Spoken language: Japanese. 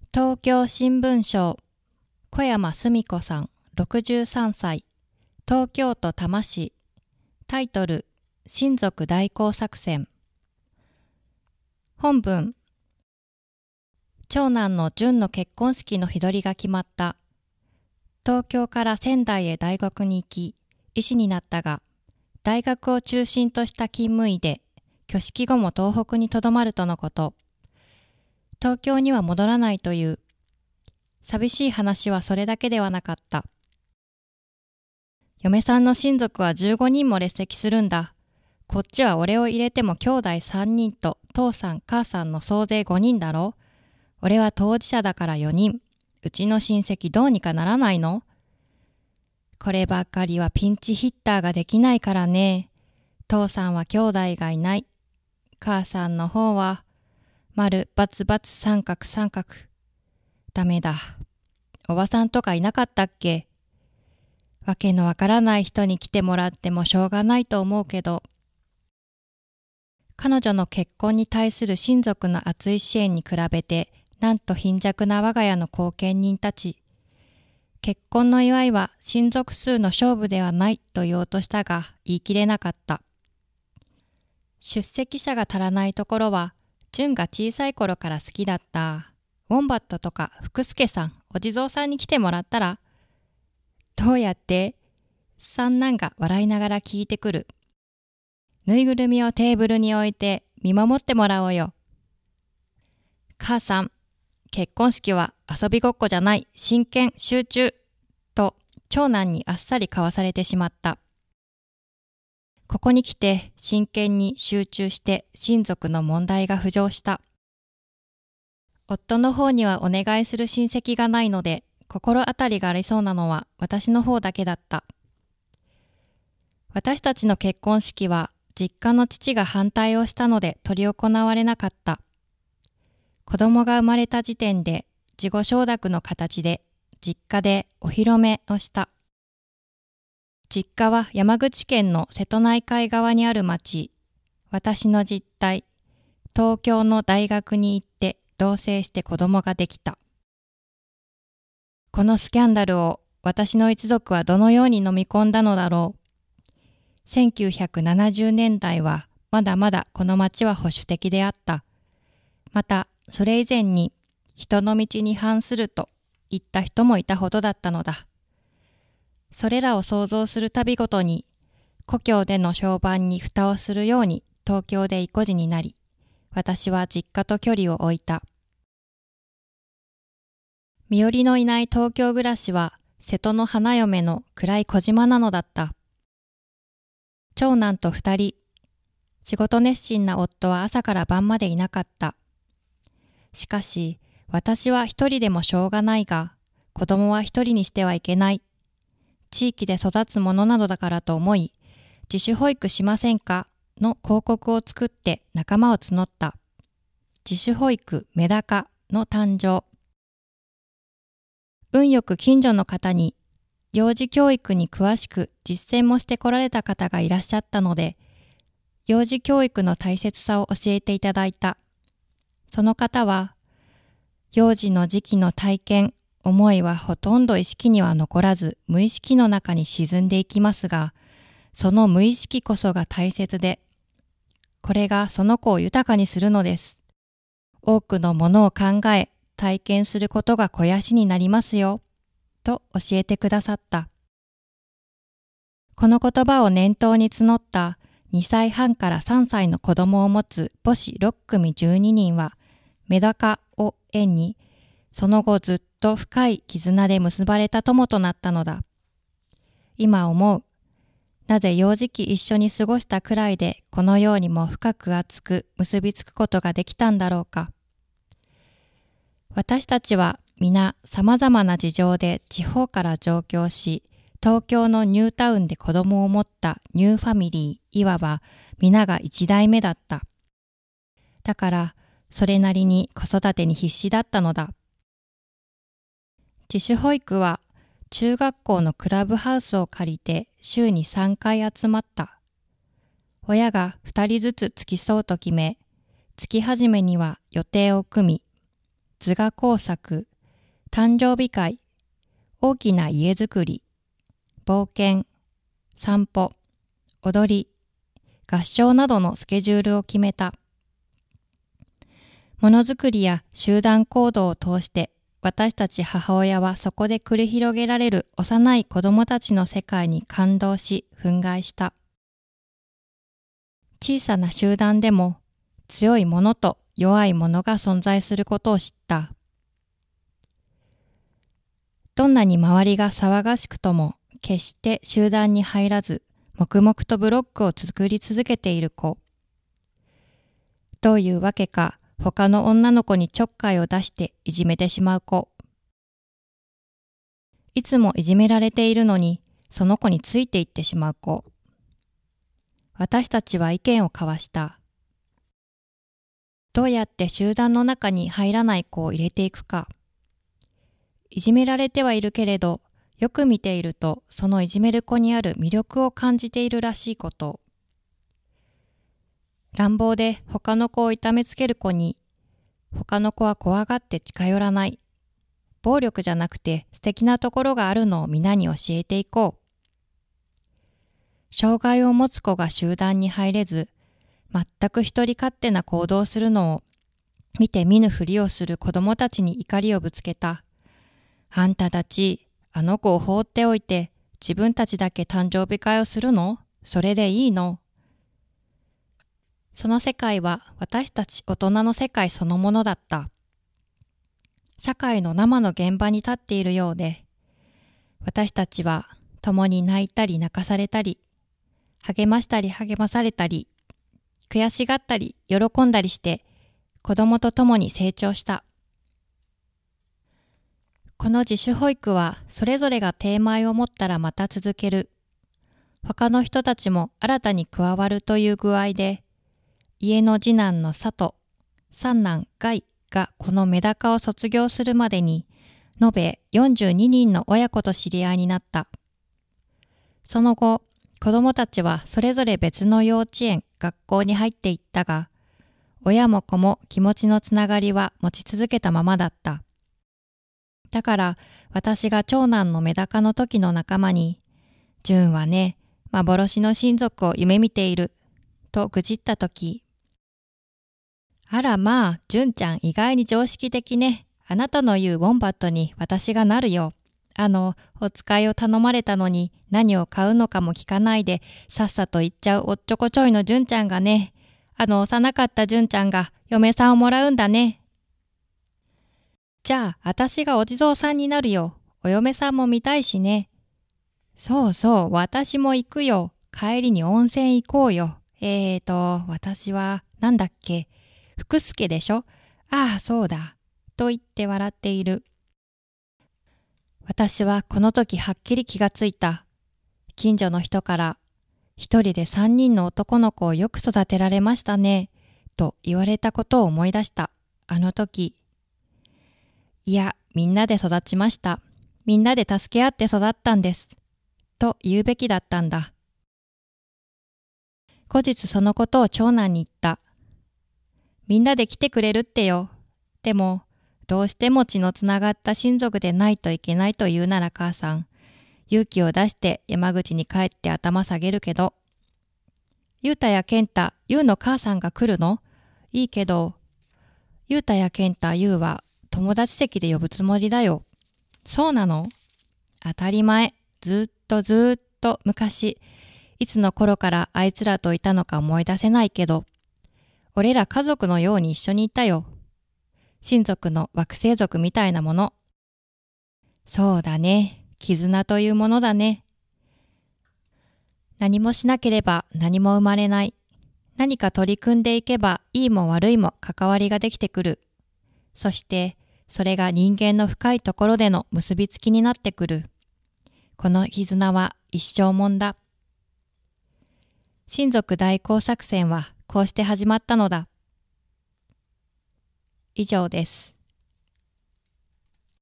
東京新聞社小山澄子さん63歳東京都多摩市タイトル親族代行作戦本文長男の純の結婚式の日取りが決まった。東京から仙台へ大学に行き医師になったが大学を中心とした勤務医で挙式後も東北にとどまるとのこと。東京には戻らないという。寂しい話はそれだけではなかった。嫁さんの親族は15人も列席するんだ。こっちは俺を入れても兄弟3人と父さん母さんの総勢5人だろ。俺は当事者だから4人。うちの親戚どうにかならないの？こればっかりはピンチヒッターができないからね。父さんは兄弟がいない。母さんの方は丸××三角三角。ダメだ。おばさんとかいなかったっけ？わけのわからない人に来てもらってもしょうがないと思うけど。彼女の結婚に対する親族の熱い支援に比べて、なんと貧弱な我が家の後見人たち。結婚の祝いは親族数の勝負ではないと言おうとしたが、言い切れなかった。出席者が足らないところは、純が小さい頃から好きだった。ウォンバットとか福助さん、お地蔵さんに来てもらったら？どうやって？三男が笑いながら聞いてくる。ぬいぐるみをテーブルに置いて見守ってもらおうよ。母さん、結婚式は遊びごっこじゃない、真剣集中と長男にあっさりかわされてしまった。ここに来て真剣に集中して親族の問題が浮上した。夫の方にはお願いする親戚がないので、心当たりがありそうなのは私の方だけだった。私たちの結婚式は実家の父が反対をしたので執り行われなかった。子供が生まれた時点で事後承諾の形で実家でお披露目をした。実家は山口県の瀬戸内海側にある町。私の実態、東京の大学に行って同棲して子供ができた。このスキャンダルを私の一族はどのように飲み込んだのだろう。1970年代はまだまだこの町は保守的であった。またそれ以前に人の道に反すると言った人もいたほどだったのだ。それらを想像するたびごとに故郷での評判に蓋をするように東京で意固地になり、私は実家と距離を置いた。身寄りのいない東京暮らしは瀬戸の花嫁の暗い小島なのだった。長男と2人、仕事熱心な夫は朝から晩までいなかった。しかし私は一人でもしょうがないが、子供は一人にしてはいけない。地域で育つものなどだからと思い、自主保育しませんかの広告を作って仲間を募った。自主保育メダカの誕生。運よく近所の方に幼児教育に詳しく実践もしてこられた方がいらっしゃったので、幼児教育の大切さを教えていただいた。その方は、幼児の時期の体験、思いはほとんど意識には残らず無意識の中に沈んでいきますが、その無意識こそが大切で、これがその子を豊かにするのです。多くのものを考え、体験することが肥やしになりますよ、と教えてくださった。この言葉を念頭に募った2歳半から3歳の子供を持つ母子6組12人は、メダカを縁に、その後ずっと深い絆で結ばれた友となったのだ。今思う。なぜ幼児期一緒に過ごしたくらいでこのようにも深く熱く結びつくことができたんだろうか。私たちは皆様々な事情で地方から上京し、東京のニュータウンで子供を持ったニューファミリー、いわば皆が一代目だった。だからそれなりに子育てに必死だったのだ。自主保育は中学校のクラブハウスを借りて週に3回集まった。親が2人ずつ付き添うと決め、月始めには予定を組み、 図画工作、誕生日会、大きな家づくり、冒険、散歩、踊り、合唱などのスケジュールを決めた。ものづくりや集団行動を通して私たち母親はそこで繰り広げられる幼い子供たちの世界に感動し憤慨した。小さな集団でも強いものと弱いものが存在することを知った。どんなに周りが騒がしくとも決して集団に入らず黙々とブロックを作り続けている子。どういうわけか他の女の子にちょっかいを出していじめてしまう子。いつもいじめられているのにその子についていってしまう子。私たちは意見を交わした。どうやって集団の中に入らない子を入れていくか。いじめられてはいるけれど、よく見ているとそのいじめる子にある魅力を感じているらしいこと。乱暴で他の子を痛めつける子に、他の子は怖がって近寄らない。暴力じゃなくて素敵なところがあるのを皆に教えていこう。障害を持つ子が集団に入れず、全く一人勝手な行動をするのを見て見ぬふりをする子供たちに怒りをぶつけた。あんたたち、あの子を放っておいて自分たちだけ誕生日会をするの？それでいいの？その世界は私たち大人の世界そのものだった。社会の生の現場に立っているようで、私たちは共に泣いたり泣かされたり、励ましたり励まされたり、悔しがったり喜んだりして子供と共に成長した。この自主保育はそれぞれがテーマを持ったらまた続ける。他の人たちも新たに加わるという具合で、家の次男の佐藤、三男ガイがこのメダカを卒業するまでに、延べ42人の親子と知り合いになった。その後、子供たちはそれぞれ別の幼稚園、学校に入っていったが、親も子も気持ちのつながりは持ち続けたままだった。だから私が長男のメダカの時の仲間に、純はね、幻の親族を夢見ている、と愚痴った時、あらまあ、純ちゃん意外に常識的ね。あなたの言うウォンバットに私がなるよ。お使いを頼まれたのに何を買うのかも聞かないで、さっさと言っちゃうおっちょこちょいの純ちゃんがね、幼かった純ちゃんが嫁さんをもらうんだね。じゃあ、私がお地蔵さんになるよ。お嫁さんも見たいしね。そうそう、私も行くよ。帰りに温泉行こうよ。私は、なんだっけ。福助でしょ？ああ、そうだ。と言って笑っている。私はこの時はっきり気がついた。近所の人から、一人で3人の男の子をよく育てられましたね。と言われたことを思い出した。あの時。いや、みんなで育ちました。みんなで助け合って育ったんです。と言うべきだったんだ。後日そのことを長男に言った。みんなで来てくれるってよ。でも、どうしても血のつながった親族でないといけないと言うなら母さん、勇気を出して山口に帰って頭下げるけど。ゆうたや健太、ゆうの母さんが来るの？いいけど、ゆうたや健太、ゆうは友達席で呼ぶつもりだよ。そうなの？当たり前。ずっと昔、いつの頃からあいつらといたのか思い出せないけど、俺ら家族のように一緒にいたよ。親族の惑星族みたいなもの。そうだね。絆というものだね。何もしなければ何も生まれない。何か取り組んでいけばいいも悪いも関わりができてくる。そしてそれが人間の深いところでの結びつきになってくる。この絆は一生もんだ。親族代行作戦はこうして始まったのだ。以上です。